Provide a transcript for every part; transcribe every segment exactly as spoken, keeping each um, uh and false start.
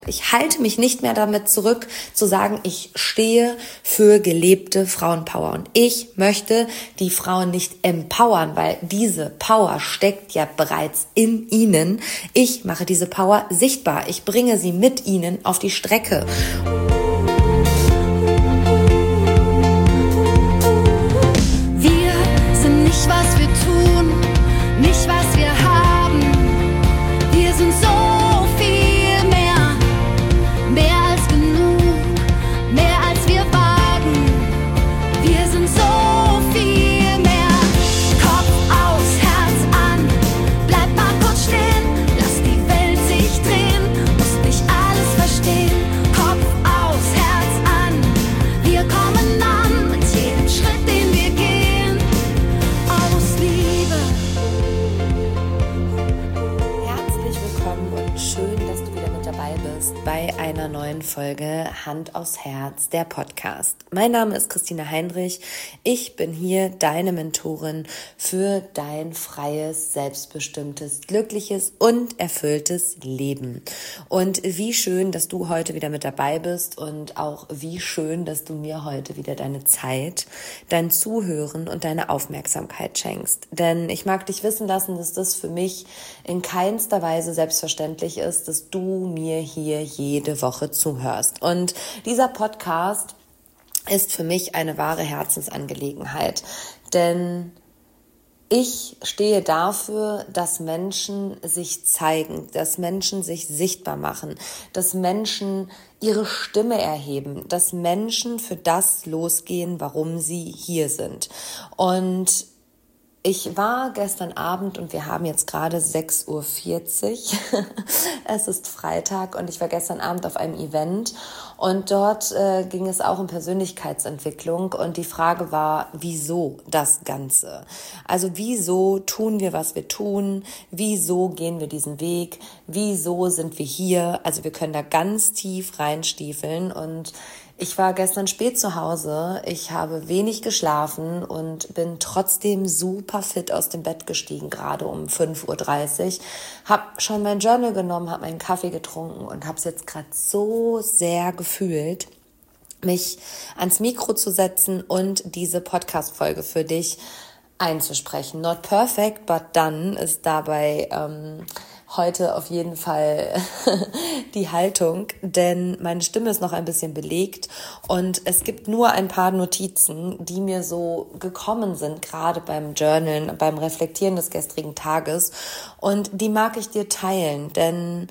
Ich halte mich nicht mehr damit zurück, zu sagen, ich stehe für gelebte Frauenpower. Und ich möchte die Frauen nicht empowern, weil diese Power steckt ja bereits in ihnen. Ich mache diese Power sichtbar. Ich bringe sie mit ihnen auf die Strecke. Wir sind nicht, was wir tun, nicht, was wir haben. Wir sind so bei einer neuen Folge Hand aufs Herz, der Podcast. Mein Name ist Christina Heinrich. Ich bin hier deine Mentorin für dein freies, selbstbestimmtes, glückliches und erfülltes Leben. Und wie schön, dass du heute wieder mit dabei bist und auch wie schön, dass du mir heute wieder deine Zeit, dein Zuhören und deine Aufmerksamkeit schenkst. Denn ich mag dich wissen lassen, dass das für mich in keinster Weise selbstverständlich ist, dass du mir hier jede Woche zuhörst. Und dieser Podcast ist für mich eine wahre Herzensangelegenheit, denn ich stehe dafür, dass Menschen sich zeigen, dass Menschen sich sichtbar machen, dass Menschen ihre Stimme erheben, dass Menschen für das losgehen, warum sie hier sind. Und ich war gestern Abend und wir haben jetzt gerade sechs Uhr vierzig. Es ist Freitag und ich war gestern Abend auf einem Event und dort äh, ging es auch um Persönlichkeitsentwicklung und die Frage war, wieso das Ganze? Also wieso tun wir, was wir tun? Wieso gehen wir diesen Weg? Wieso sind wir hier? Also wir können da ganz tief reinstiefeln und ich war gestern spät zu Hause, ich habe wenig geschlafen und bin trotzdem super fit aus dem Bett gestiegen, gerade um fünf Uhr dreißig. Habe schon mein Journal genommen, habe meinen Kaffee getrunken und habe es jetzt gerade so sehr gefühlt, mich ans Mikro zu setzen und diese Podcast-Folge für dich einzusprechen. Not perfect, but done ist dabei ähm, heute auf jeden Fall die Haltung, denn meine Stimme ist noch ein bisschen belegt und es gibt nur ein paar Notizen, die mir so gekommen sind, gerade beim Journalen, beim Reflektieren des gestrigen Tages und die mag ich dir teilen, denn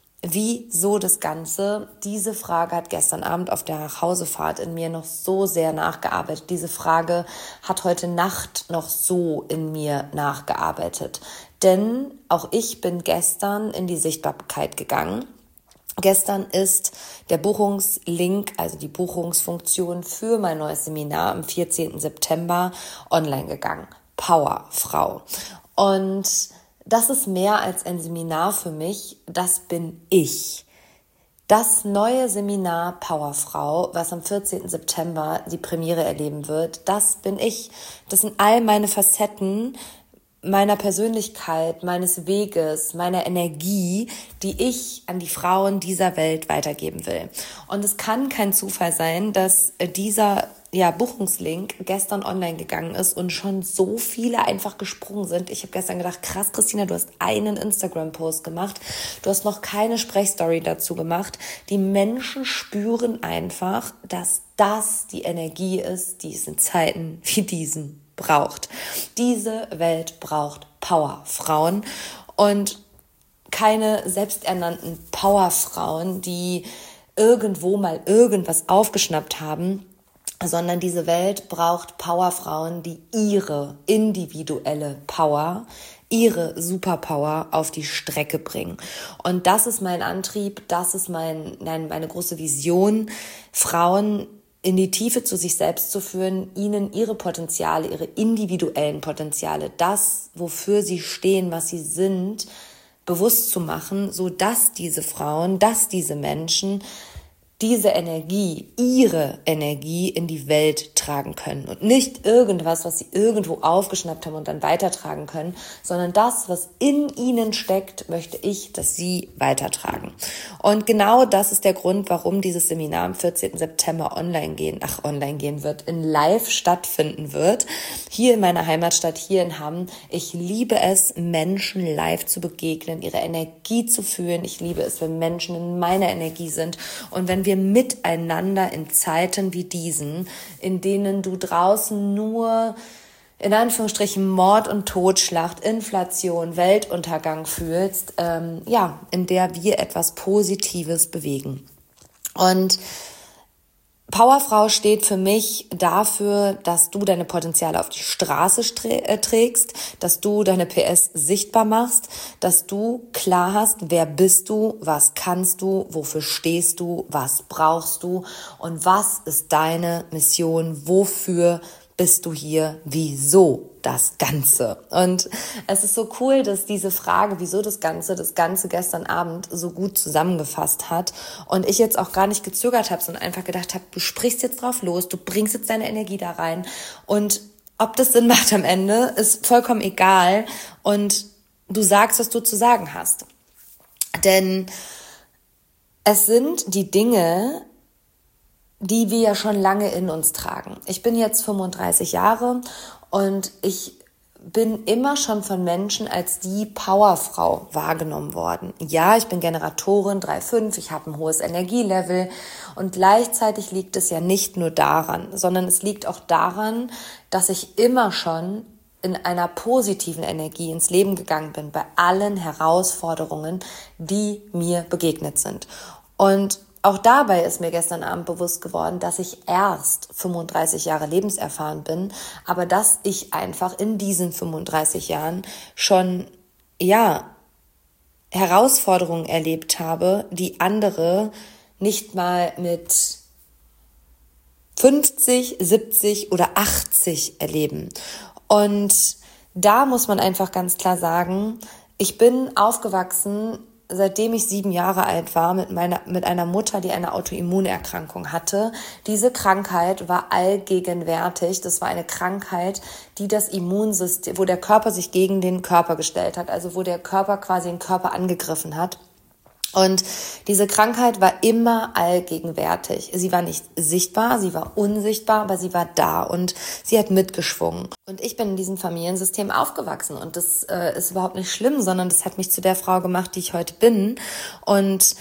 wieso das Ganze? Diese Frage hat gestern Abend auf der Nachhausefahrt in mir noch so sehr nachgearbeitet. Diese Frage hat heute Nacht noch so in mir nachgearbeitet. Denn auch ich bin gestern in die Sichtbarkeit gegangen. Gestern ist der Buchungslink, also die Buchungsfunktion für mein neues Seminar am vierzehnten September online gegangen. Powerfrau. Und das ist mehr als ein Seminar für mich, das bin ich. Das neue Seminar Powerfrau, was am vierzehnten September die Premiere erleben wird, das bin ich. Das sind all meine Facetten meiner Persönlichkeit, meines Weges, meiner Energie, die ich an die Frauen dieser Welt weitergeben will. Und es kann kein Zufall sein, dass dieser ja, Buchungslink gestern online gegangen ist und schon so viele einfach gesprungen sind. Ich habe gestern gedacht, krass, Christina, du hast einen Instagram-Post gemacht. Du hast noch keine Sprechstory dazu gemacht. Die Menschen spüren einfach, dass das die Energie ist, die es in Zeiten wie diesen braucht. Diese Welt braucht Powerfrauen und keine selbsternannten Powerfrauen, die irgendwo mal irgendwas aufgeschnappt haben, sondern diese Welt braucht Powerfrauen, die ihre individuelle Power, ihre Superpower auf die Strecke bringen. Und das ist mein Antrieb, das ist mein, nein, meine große Vision, Frauen in die Tiefe zu sich selbst zu führen, ihnen ihre Potenziale, ihre individuellen Potenziale, das, wofür sie stehen, was sie sind, bewusst zu machen, so dass diese Frauen, dass diese Menschen diese Energie, ihre Energie in die Welt tragen können und nicht irgendwas, was sie irgendwo aufgeschnappt haben und dann weitertragen können, sondern das, was in ihnen steckt, möchte ich, dass sie weitertragen. Und genau das ist der Grund, warum dieses Seminar am vierzehnten September online gehen, ach, online gehen wird, in live stattfinden wird, hier in meiner Heimatstadt, hier in Hamm. Ich liebe es, Menschen live zu begegnen, ihre Energie zu fühlen. Ich liebe es, wenn Menschen in meiner Energie sind und wenn wir miteinander in Zeiten wie diesen, in denen du draußen nur in Anführungsstrichen Mord und Totschlacht, Inflation, Weltuntergang fühlst, ähm, ja, in der wir etwas Positives bewegen. Und Powerfrau steht für mich dafür, dass du deine Potenziale auf die Straße trägst, dass du deine P S sichtbar machst, dass du klar hast, wer bist du, was kannst du, wofür stehst du, was brauchst du und was ist deine Mission, wofür bist du hier, wieso das Ganze? Und es ist so cool, dass diese Frage, wieso das Ganze, das Ganze gestern Abend so gut zusammengefasst hat und ich jetzt auch gar nicht gezögert habe, sondern einfach gedacht habe, du sprichst jetzt drauf los, du bringst jetzt deine Energie da rein und ob das Sinn macht am Ende, ist vollkommen egal und du sagst, was du zu sagen hast. Denn es sind die Dinge, die wir ja schon lange in uns tragen. Ich bin jetzt fünfunddreißig Jahre und ich bin immer schon von Menschen als die Powerfrau wahrgenommen worden. Ja, ich bin Generatorin drei fünf, ich habe ein hohes Energielevel und gleichzeitig liegt es ja nicht nur daran, sondern es liegt auch daran, dass ich immer schon in einer positiven Energie ins Leben gegangen bin, bei allen Herausforderungen, die mir begegnet sind. Und auch dabei ist mir gestern Abend bewusst geworden, dass ich erst fünfunddreißig Jahre lebenserfahren bin, aber dass ich einfach in diesen fünfunddreißig Jahren schon, ja, Herausforderungen erlebt habe, die andere nicht mal mit fünfzig, siebzig oder achtzig erleben. Und da muss man einfach ganz klar sagen, ich bin aufgewachsen, seitdem ich sieben Jahre alt war, mit meiner, mit einer Mutter, die eine Autoimmunerkrankung hatte. Diese Krankheit war allgegenwärtig. Das war eine Krankheit, die das Immunsystem, wo der Körper sich gegen den Körper gestellt hat, also wo der Körper quasi den Körper angegriffen hat. Und diese Krankheit war immer allgegenwärtig. Sie war nicht sichtbar, sie war unsichtbar, aber sie war da und sie hat mitgeschwungen. Und ich bin in diesem Familiensystem aufgewachsen und das äh, ist überhaupt nicht schlimm, sondern das hat mich zu der Frau gemacht, die ich heute bin. Und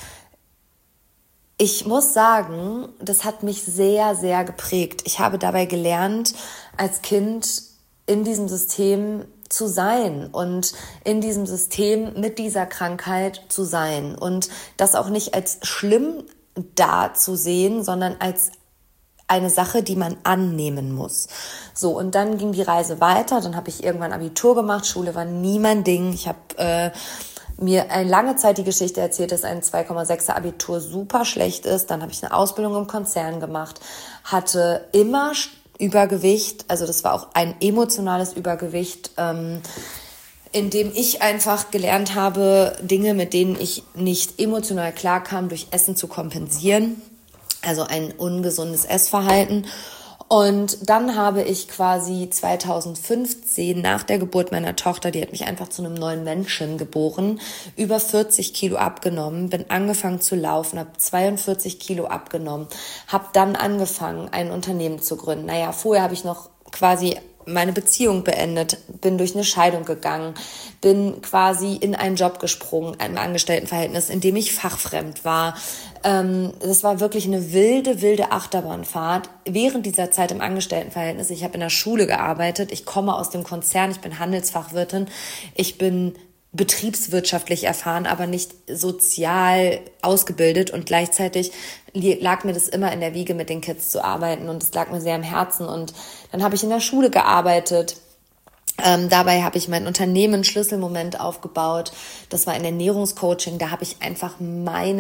ich muss sagen, das hat mich sehr, sehr geprägt. Ich habe dabei gelernt, als Kind in diesem System zu sein und in diesem System mit dieser Krankheit zu sein und das auch nicht als schlimm darzusehen, sondern als eine Sache, die man annehmen muss. So, und dann ging die Reise weiter, dann habe ich irgendwann Abitur gemacht, Schule war nie mein Ding, ich habe äh, mir eine lange Zeit die Geschichte erzählt, dass ein zwei Komma sechser Abitur super schlecht ist, dann habe ich eine Ausbildung im Konzern gemacht, hatte immer Übergewicht, also das war auch ein emotionales Übergewicht, ähm, in dem ich einfach gelernt habe, Dinge, mit denen ich nicht emotional klarkam, durch Essen zu kompensieren, also ein ungesundes Essverhalten. Und dann habe ich quasi zweitausendfünfzehn nach der Geburt meiner Tochter, die hat mich einfach zu einem neuen Menschen geboren, über vierzig Kilo abgenommen, bin angefangen zu laufen, habe zweiundvierzig Kilo abgenommen, habe dann angefangen, ein Unternehmen zu gründen. Naja, vorher habe ich noch quasi meine Beziehung beendet, bin durch eine Scheidung gegangen, bin quasi in einen Job gesprungen, einem Angestelltenverhältnis, in dem ich fachfremd war. Ähm, das war wirklich eine wilde, wilde Achterbahnfahrt. Während dieser Zeit im Angestelltenverhältnis, ich habe in der Schule gearbeitet, ich komme aus dem Konzern, ich bin Handelsfachwirtin, ich bin betriebswirtschaftlich erfahren, aber nicht sozial ausgebildet und gleichzeitig lag mir das immer in der Wiege, mit den Kids zu arbeiten und es lag mir sehr am Herzen und dann habe ich in der Schule gearbeitet. Ähm, dabei habe ich mein Unternehmen Schlüsselmoment aufgebaut. Das war ein Ernährungscoaching. Da habe ich einfach meine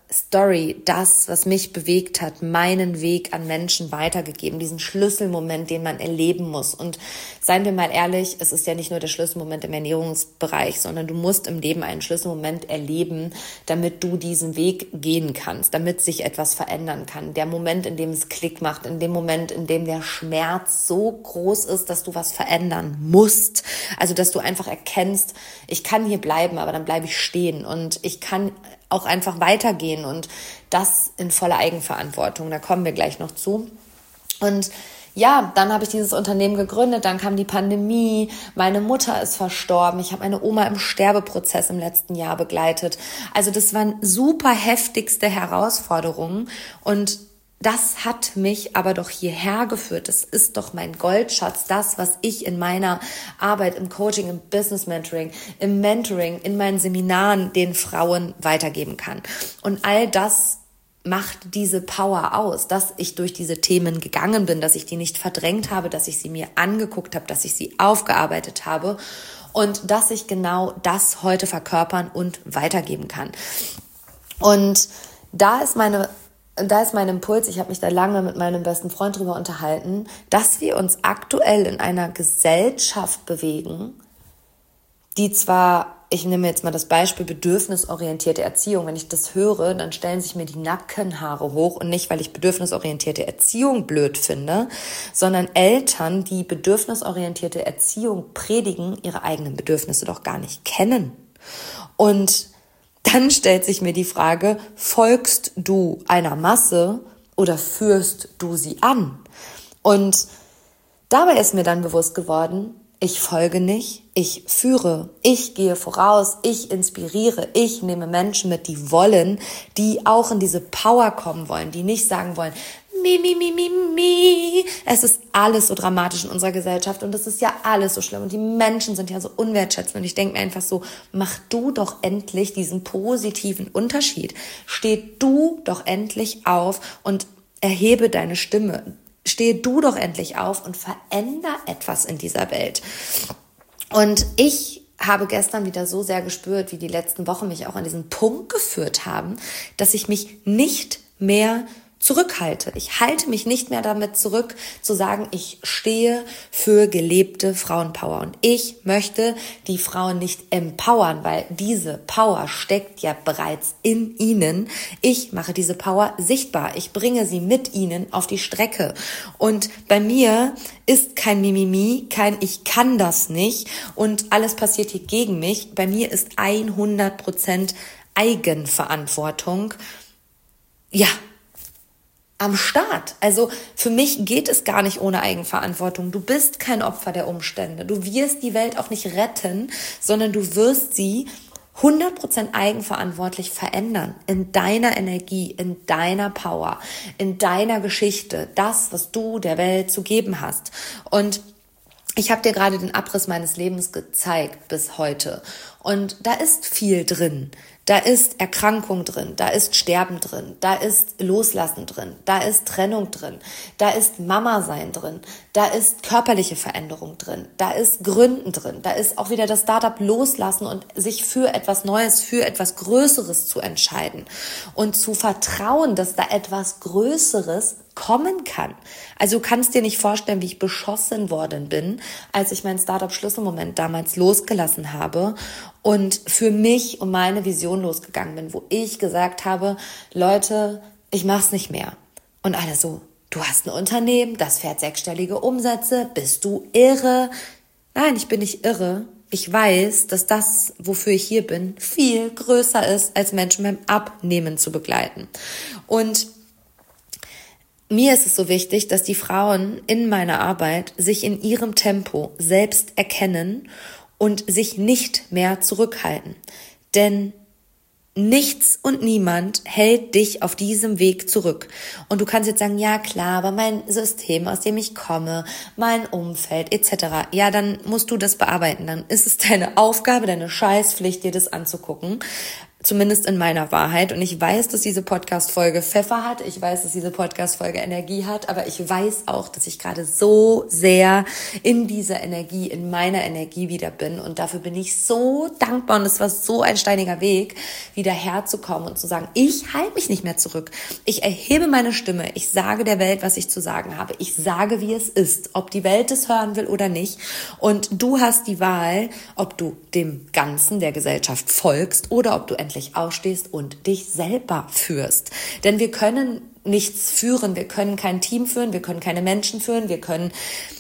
Story, das, was mich bewegt hat, meinen Weg an Menschen weitergegeben, diesen Schlüsselmoment, den man erleben muss. Und seien wir mal ehrlich, es ist ja nicht nur der Schlüsselmoment im Ernährungsbereich, sondern du musst im Leben einen Schlüsselmoment erleben, damit du diesen Weg gehen kannst, damit sich etwas verändern kann. Der Moment, in dem es Klick macht, in dem Moment, in dem der Schmerz so groß ist, dass du was verändern musst. Also, dass du einfach erkennst, ich kann hier bleiben, aber dann bleibe ich stehen und ich kann auch einfach weitergehen und das in voller Eigenverantwortung. Da kommen wir gleich noch zu. Und ja, dann habe ich dieses Unternehmen gegründet, dann kam die Pandemie, meine Mutter ist verstorben, ich habe meine Oma im Sterbeprozess im letzten Jahr begleitet. Also das waren super heftigste Herausforderungen und das hat mich aber doch hierher geführt. Das ist doch mein Goldschatz, das, was ich in meiner Arbeit, im Coaching, im Business Mentoring, im Mentoring, in meinen Seminaren den Frauen weitergeben kann. Und all das macht diese Power aus, dass ich durch diese Themen gegangen bin, dass ich die nicht verdrängt habe, dass ich sie mir angeguckt habe, dass ich sie aufgearbeitet habe und dass ich genau das heute verkörpern und weitergeben kann. Und da ist meine Da ist mein Impuls, ich habe mich da lange mit meinem besten Freund drüber unterhalten, dass wir uns aktuell in einer Gesellschaft bewegen, die zwar, ich nehme jetzt mal das Beispiel bedürfnisorientierte Erziehung, wenn ich das höre, dann stellen sich mir die Nackenhaare hoch und nicht, weil ich bedürfnisorientierte Erziehung blöd finde, sondern Eltern, die bedürfnisorientierte Erziehung predigen, ihre eigenen Bedürfnisse doch gar nicht kennen. Und dann stellt sich mir die Frage, folgst du einer Masse oder führst du sie an? Und dabei ist mir dann bewusst geworden, ich folge nicht, ich führe, ich gehe voraus, ich inspiriere, ich nehme Menschen mit, die wollen, die auch in diese Power kommen wollen, die nicht sagen wollen, mi, mi, mi, mi, mi. Es ist alles so dramatisch in unserer Gesellschaft und es ist ja alles so schlimm und die Menschen sind ja so unwertschätzend und ich denke mir einfach so, mach du doch endlich diesen positiven Unterschied. Steh du doch endlich auf und erhebe deine Stimme. Steh du doch endlich auf und veränder etwas in dieser Welt. Und ich habe gestern wieder so sehr gespürt, wie die letzten Wochen mich auch an diesen Punkt geführt haben, dass ich mich nicht mehr zurückhalte. Ich halte mich nicht mehr damit zurück, zu sagen, ich stehe für gelebte Frauenpower. Und ich möchte die Frauen nicht empowern, weil diese Power steckt ja bereits in ihnen. Ich mache diese Power sichtbar. Ich bringe sie mit ihnen auf die Strecke. Und bei mir ist kein Mimimi, kein ich kann das nicht und alles passiert hier gegen mich. Bei mir ist hundert Prozent Eigenverantwortung. Ja, am Start. Also für mich geht es gar nicht ohne Eigenverantwortung. Du bist kein Opfer der Umstände. Du wirst die Welt auch nicht retten, sondern du wirst sie hundert Prozent eigenverantwortlich verändern. In deiner Energie, in deiner Power, in deiner Geschichte. Das, was du der Welt zu geben hast. Und ich habe dir gerade den Abriss meines Lebens gezeigt bis heute. Und da ist viel drin. Da ist Erkrankung drin, da ist Sterben drin, da ist Loslassen drin, da ist Trennung drin, da ist Mama-Sein drin, da ist körperliche Veränderung drin, da ist Gründen drin, da ist auch wieder das Startup loslassen und sich für etwas Neues, für etwas Größeres zu entscheiden und zu vertrauen, dass da etwas Größeres kommen kann. Also du kannst dir nicht vorstellen, wie ich beschossen worden bin, als ich meinen Startup-Schlüsselmoment damals losgelassen habe und für mich und meine Vision losgegangen bin, wo ich gesagt habe, Leute, ich mach's nicht mehr. Und alle so, du hast ein Unternehmen, das fährt sechsstellige Umsätze, bist du irre? Nein, ich bin nicht irre. Ich weiß, dass das, wofür ich hier bin, viel größer ist, als Menschen beim Abnehmen zu begleiten. Und mir ist es so wichtig, dass die Frauen in meiner Arbeit sich in ihrem Tempo selbst erkennen und sich nicht mehr zurückhalten. Denn nichts und niemand hält dich auf diesem Weg zurück. Und du kannst jetzt sagen, ja klar, aber mein System, aus dem ich komme, mein Umfeld et cetera. Ja, dann musst du das bearbeiten. Dann ist es deine Aufgabe, deine Scheißpflicht, dir das anzugucken. zumindest in meiner Wahrheit. Und ich weiß, dass diese Podcast-Folge Pfeffer hat. Ich weiß, dass diese Podcast-Folge Energie hat. Aber ich weiß auch, dass ich gerade so sehr in dieser Energie, in meiner Energie wieder bin. Und dafür bin ich so dankbar. Und es war so ein steiniger Weg, wieder herzukommen und zu sagen, ich halte mich nicht mehr zurück. Ich erhebe meine Stimme. Ich sage der Welt, was ich zu sagen habe. Ich sage, wie es ist, ob die Welt es hören will oder nicht. Und du hast die Wahl, ob du dem Ganzen der Gesellschaft folgst oder ob du endlich aufstehst und dich selber führst. Denn wir können nichts führen, wir können kein Team führen, wir können keine Menschen führen, wir können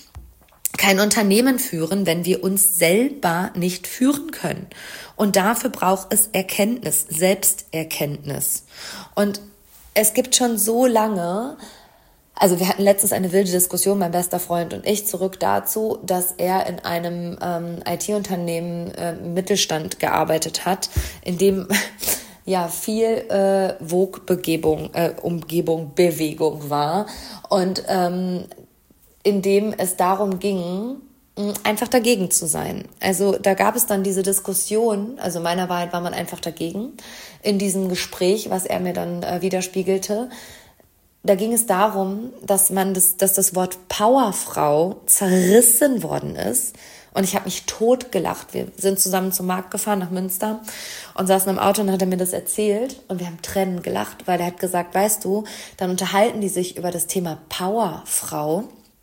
kein Unternehmen führen, wenn wir uns selber nicht führen können. Und dafür braucht es Erkenntnis, Selbsterkenntnis. Und es gibt schon so lange, also wir hatten letztens eine wilde Diskussion, mein bester Freund und ich, zurück dazu, dass er in einem ähm, I T-Unternehmen äh, Mittelstand gearbeitet hat, in dem ja viel äh, Vogue-Begebung, äh, Umgebung, Bewegung war und ähm, in dem es darum ging, einfach dagegen zu sein. Also da gab es dann diese Diskussion, also meiner Wahrheit war man einfach dagegen, in diesem Gespräch, was er mir dann äh, widerspiegelte. Da ging es darum, dass man das, dass das Wort Powerfrau zerrissen worden ist. Und ich habe mich totgelacht. Wir sind zusammen zum Markt gefahren nach Münster und saßen im Auto und dann hat er mir das erzählt und wir haben Tränen gelacht, weil er hat gesagt, weißt du, dann unterhalten die sich über das Thema Powerfrau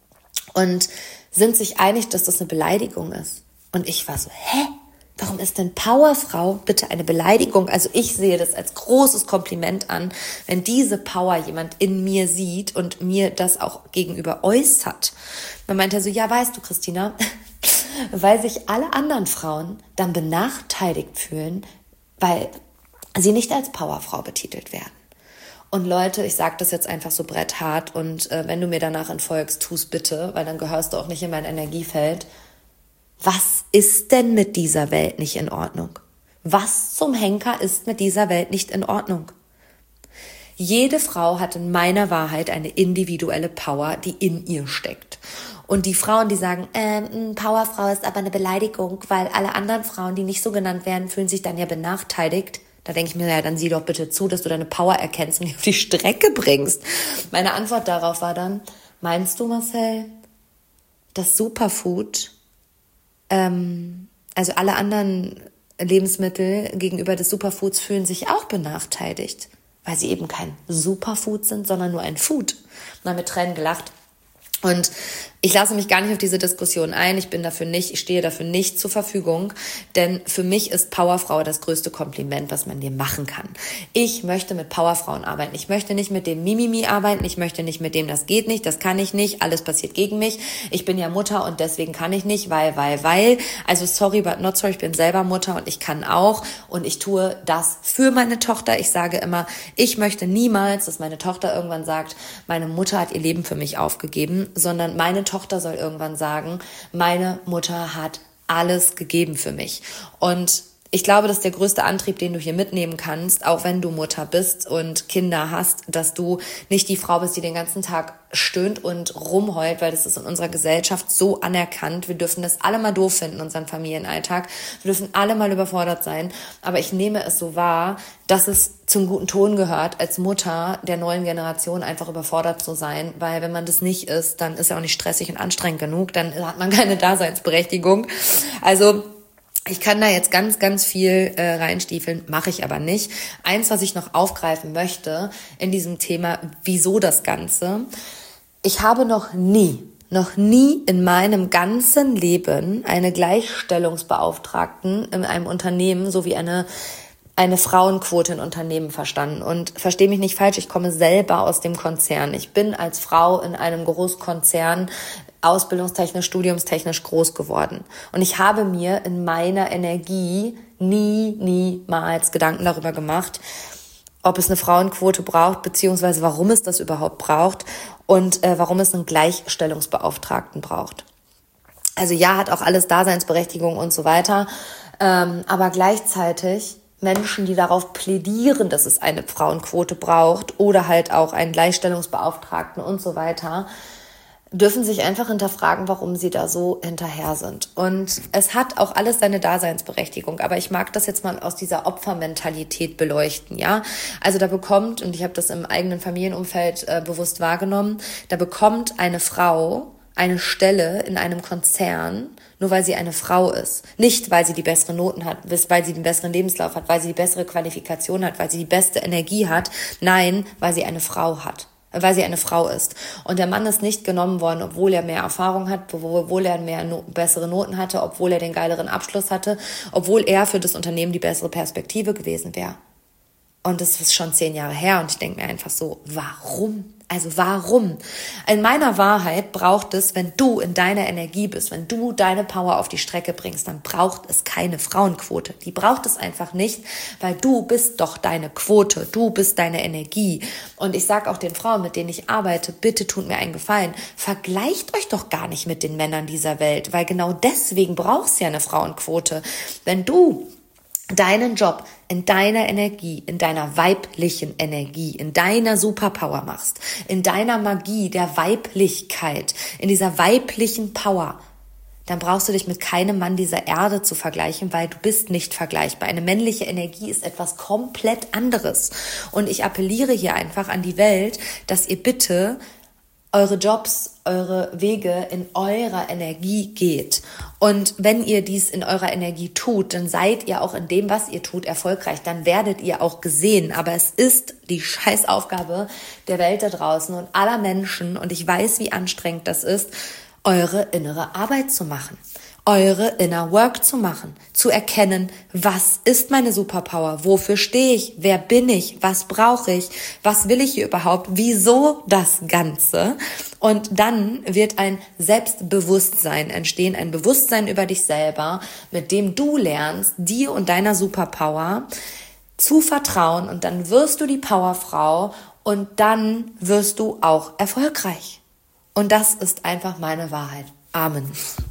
und sind sich einig, dass das eine Beleidigung ist. Und ich war so, hä? Warum ist denn Powerfrau bitte eine Beleidigung? Also ich sehe das als großes Kompliment an, wenn diese Power jemand in mir sieht und mir das auch gegenüber äußert. Man meinte so, ja, weißt du, Christina, weil sich alle anderen Frauen dann benachteiligt fühlen, weil sie nicht als Powerfrau betitelt werden. Und Leute, ich sage das jetzt einfach so bretthart und äh, wenn du mir danach entfolgst, tu's bitte, weil dann gehörst du auch nicht in mein Energiefeld. Was ist denn mit dieser Welt nicht in Ordnung? Was zum Henker ist mit dieser Welt nicht in Ordnung? Jede Frau hat in meiner Wahrheit eine individuelle Power, die in ihr steckt. Und die Frauen, die sagen, ähm, Powerfrau ist aber eine Beleidigung, weil alle anderen Frauen, die nicht so genannt werden, fühlen sich dann ja benachteiligt. Da denke ich mir, ja, dann sieh doch bitte zu, dass du deine Power erkennst und die auf die Strecke bringst. Meine Antwort darauf war dann, meinst du, Marcel, das Superfood, ähm, also alle anderen Lebensmittel gegenüber des Superfoods fühlen sich auch benachteiligt, weil sie eben kein Superfood sind, sondern nur ein Food. Und dann mit Tränen gelacht. Und ich lasse mich gar nicht auf diese Diskussion ein. Ich bin dafür nicht, ich stehe dafür nicht zur Verfügung, denn für mich ist Powerfrau das größte Kompliment, was man dir machen kann. Ich möchte mit Powerfrauen arbeiten. Ich möchte nicht mit dem Mimimi arbeiten. Ich möchte nicht mit dem, das geht nicht, das kann ich nicht, alles passiert gegen mich. Ich bin ja Mutter und deswegen kann ich nicht, weil, weil, weil. Also sorry, but not sorry, ich bin selber Mutter und ich kann auch und ich tue das für meine Tochter. Ich sage immer, ich möchte niemals, dass meine Tochter irgendwann sagt, meine Mutter hat ihr Leben für mich aufgegeben, sondern meine Tochter soll irgendwann sagen, meine Mutter hat alles gegeben für mich. Und ich glaube, das ist der größte Antrieb, den du hier mitnehmen kannst, auch wenn du Mutter bist und Kinder hast, dass du nicht die Frau bist, die den ganzen Tag stöhnt und rumheult, weil das ist in unserer Gesellschaft so anerkannt. Wir dürfen das alle mal doof finden, unseren Familienalltag. Wir dürfen alle mal überfordert sein. Aber ich nehme es so wahr, dass es zum guten Ton gehört, als Mutter der neuen Generation einfach überfordert zu sein, weil wenn man das nicht ist, dann ist ja auch nicht stressig und anstrengend genug, dann hat man keine Daseinsberechtigung. Also ich kann da jetzt ganz, ganz viel äh, reinstiefeln, mache ich aber nicht. Eins, was ich noch aufgreifen möchte in diesem Thema, wieso das Ganze. Ich habe noch nie, noch nie in meinem ganzen Leben eine Gleichstellungsbeauftragten in einem Unternehmen sowie eine eine Frauenquote in Unternehmen verstanden. Und verstehe mich nicht falsch, ich komme selber aus dem Konzern. Ich bin als Frau in einem Großkonzern ausbildungstechnisch, studiumstechnisch groß geworden. Und ich habe mir in meiner Energie nie, niemals Gedanken darüber gemacht, ob es eine Frauenquote braucht, beziehungsweise warum es das überhaupt braucht und äh, warum es einen Gleichstellungsbeauftragten braucht. Also ja, hat auch alles Daseinsberechtigung und so weiter, ähm, aber gleichzeitig Menschen, die darauf plädieren, dass es eine Frauenquote braucht oder halt auch einen Gleichstellungsbeauftragten und so weiter, dürfen sich einfach hinterfragen, warum sie da so hinterher sind. Und es hat auch alles seine Daseinsberechtigung, aber ich mag das jetzt mal aus dieser Opfermentalität beleuchten, ja. Also da bekommt, und ich habe das im eigenen Familienumfeld äh, bewusst wahrgenommen, da bekommt eine Frau eine Stelle in einem Konzern, nur weil sie eine Frau ist. Nicht, weil sie die besseren Noten hat, weil sie den besseren Lebenslauf hat, weil sie die bessere Qualifikation hat, weil sie die beste Energie hat. Nein, weil sie eine Frau hat. Weil sie eine Frau ist. Und der Mann ist nicht genommen worden, obwohl er mehr Erfahrung hat, obwohl er mehr no- bessere Noten hatte, obwohl er den geileren Abschluss hatte, obwohl er für das Unternehmen die bessere Perspektive gewesen wäre. Und das ist schon zehn Jahre her und ich denke mir einfach so, warum? Also warum? In meiner Wahrheit braucht es, wenn du in deiner Energie bist, wenn du deine Power auf die Strecke bringst, dann braucht es keine Frauenquote. Die braucht es einfach nicht, weil du bist doch deine Quote, du bist deine Energie. Und ich sage auch den Frauen, mit denen ich arbeite, bitte tut mir einen Gefallen, vergleicht euch doch gar nicht mit den Männern dieser Welt, weil genau deswegen brauchst du ja eine Frauenquote. Wenn du deinen Job in deiner Energie, in deiner weiblichen Energie, in deiner Superpower machst, in deiner Magie der Weiblichkeit, in dieser weiblichen Power, dann brauchst du dich mit keinem Mann dieser Erde zu vergleichen, weil du bist nicht vergleichbar. Eine männliche Energie ist etwas komplett anderes. Und ich appelliere hier einfach an die Welt, dass ihr bitte eure Jobs, eure Wege in eurer Energie geht. Und wenn ihr dies in eurer Energie tut, dann seid ihr auch in dem, was ihr tut, erfolgreich. Dann werdet ihr auch gesehen. Aber es ist die Scheißaufgabe der Welt da draußen und aller Menschen, und ich weiß, wie anstrengend das ist, eure innere Arbeit zu machen. Eure Inner Work zu machen, zu erkennen, was ist meine Superpower, wofür stehe ich, wer bin ich, was brauche ich, was will ich hier überhaupt, wieso das Ganze. Und dann wird ein Selbstbewusstsein entstehen, ein Bewusstsein über dich selber, mit dem du lernst, dir und deiner Superpower zu vertrauen, und dann wirst du die Powerfrau und dann wirst du auch erfolgreich. Und das ist einfach meine Wahrheit. Amen.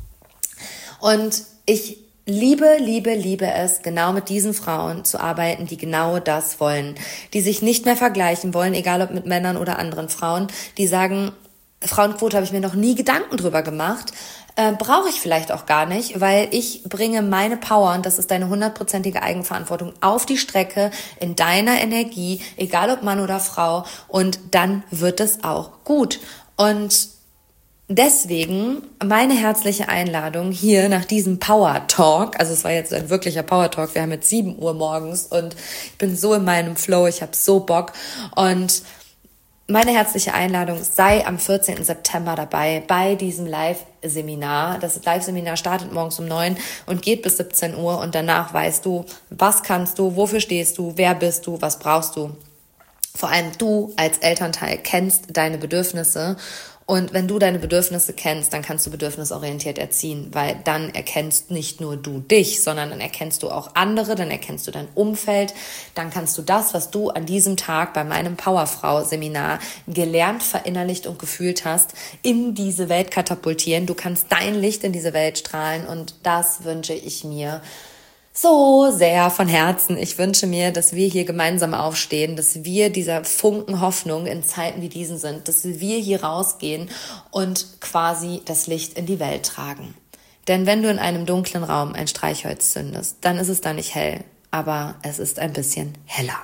Und ich liebe, liebe, liebe es, genau mit diesen Frauen zu arbeiten, die genau das wollen, die sich nicht mehr vergleichen wollen, egal ob mit Männern oder anderen Frauen, die sagen, Frauenquote habe ich mir noch nie Gedanken drüber gemacht, äh, brauche ich vielleicht auch gar nicht, weil ich bringe meine Power, und das ist deine hundertprozentige Eigenverantwortung, auf die Strecke in deiner Energie, egal ob Mann oder Frau, und dann wird es auch gut. Und deswegen meine herzliche Einladung hier nach diesem Power Talk, also es war jetzt ein wirklicher Power Talk, wir haben jetzt sieben Uhr morgens und ich bin so in meinem Flow, ich habe so Bock, und meine herzliche Einladung, sei am vierzehnten September dabei bei diesem Live-Seminar. Das Live-Seminar startet morgens um neun und geht bis siebzehn Uhr, und danach weißt du, was kannst du, wofür stehst du, wer bist du, was brauchst du. Vor allem du als Elternteil kennst deine Bedürfnisse. Und wenn du deine Bedürfnisse kennst, dann kannst du bedürfnisorientiert erziehen, weil dann erkennst nicht nur du dich, sondern dann erkennst du auch andere, dann erkennst du dein Umfeld, dann kannst du das, was du an diesem Tag bei meinem Powerfrau-Seminar gelernt, verinnerlicht und gefühlt hast, in diese Welt katapultieren. Du kannst dein Licht in diese Welt strahlen, und das wünsche ich mir so sehr von Herzen. Ich wünsche mir, dass wir hier gemeinsam aufstehen, dass wir dieser Funken Hoffnung in Zeiten wie diesen sind, dass wir hier rausgehen und quasi das Licht in die Welt tragen. Denn wenn du in einem dunklen Raum ein Streichholz zündest, dann ist es da nicht hell, aber es ist ein bisschen heller.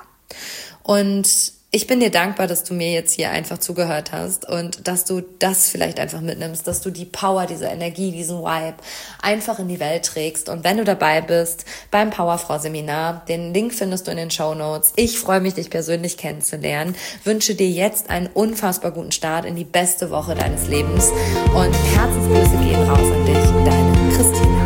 Und ich bin dir dankbar, dass du mir jetzt hier einfach zugehört hast und dass du das vielleicht einfach mitnimmst, dass du die Power, diese Energie, diesen Vibe einfach in die Welt trägst. Und wenn du dabei bist beim Powerfrau-Seminar, den Link findest du in den Shownotes. Ich freue mich, dich persönlich kennenzulernen. Wünsche dir jetzt einen unfassbar guten Start in die beste Woche deines Lebens. Und Herzensgrüße gehen raus an dich, deine Christine.